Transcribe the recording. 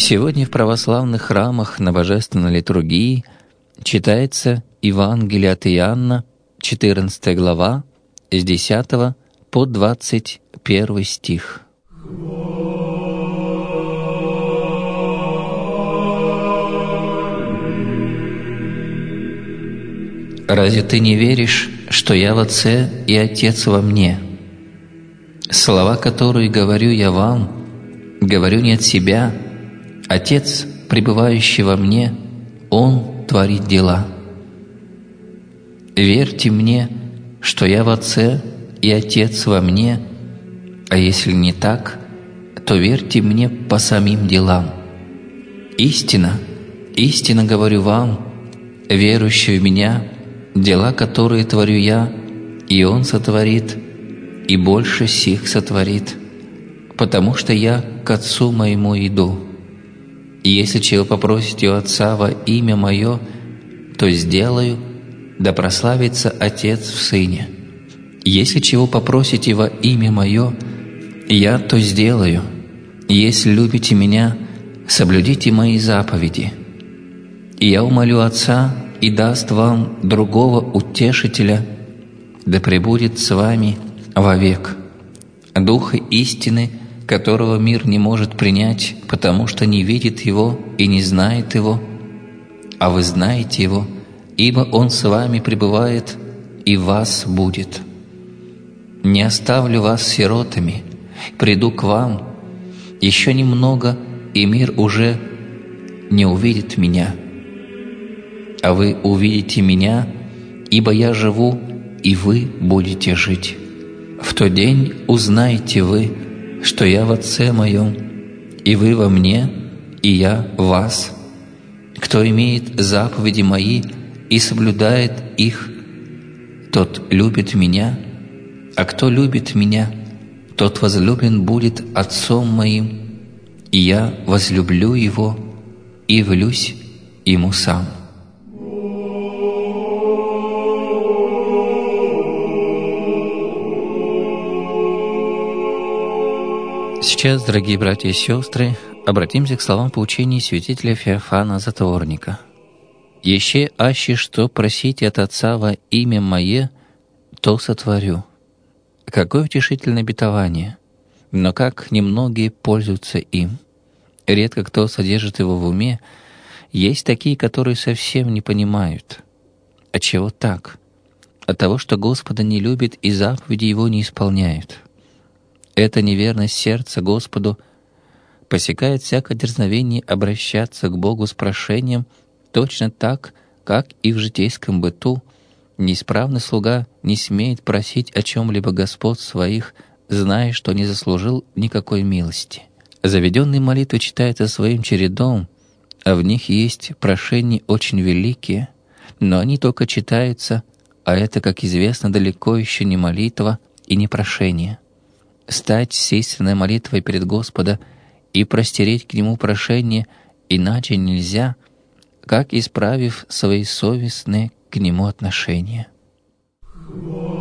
Сегодня в православных храмах на Божественной литургии читается Евангелие от Иоанна, 14 глава, с 10 по 21 стих. «Разве ты не веришь, что я в Отце и Отец во мне? Слова, которые говорю я вам, говорю не от себя. Отец, пребывающий во мне, Он творит дела. Верьте мне, что я в Отце и Отец во мне, а если не так, то верьте мне по самим делам. Истинно, истинно говорю вам, верующий в Меня, дела, которые творю я, и Он сотворит, и больше сих сотворит, потому что я к Отцу Моему иду. И если чего попросите у Отца во имя Мое, то сделаю, да прославится Отец в Сыне. Если чего попросите во имя Мое, я то сделаю. Если любите Меня, соблюдите Мои заповеди. И я умолю Отца, и даст вам другого утешителя, да пребудет с вами вовек, Духа истины, которого мир не может принять, потому что не видит Его и не знает Его, а вы знаете Его, ибо Он с вами пребывает и в вас будет. Не оставлю вас сиротами, приду к вам, еще немного, и мир уже не увидит Меня, а вы увидите Меня, ибо я живу, и вы будете жить. В тот день узнаете вы, что я в Отце Моем, и вы во мне, и я в вас. Кто имеет заповеди Мои и соблюдает их, тот любит Меня, а кто любит Меня, тот возлюблен будет Отцом Моим, и я возлюблю Его и явлюсь Ему сам». Сейчас, дорогие братья и сестры, обратимся к словам поучения святителя Феофана Затворника. «Еще аще что просите от Отца во имя Мое, то сотворю». Какое утешительное обетование! Но как немногие пользуются им. Редко кто содержит его в уме. Есть такие, которые совсем не понимают. Отчего так? От того, что Господа не любят и заповеди Его не исполняют. Эта неверность сердца Господу посекает всякое дерзновение обращаться к Богу с прошением точно так, как и в житейском быту неисправный слуга не смеет просить о чем-либо господ своих, зная, что не заслужил никакой милости. Заведенные молитвы читаются своим чередом, а в них есть прошения очень великие, но они только читаются, а это, как известно, далеко еще не молитва и не прошение. Стать с истинной молитвой перед Господа и простереть к Нему прошение иначе нельзя, как исправив свои совестные к Нему отношения.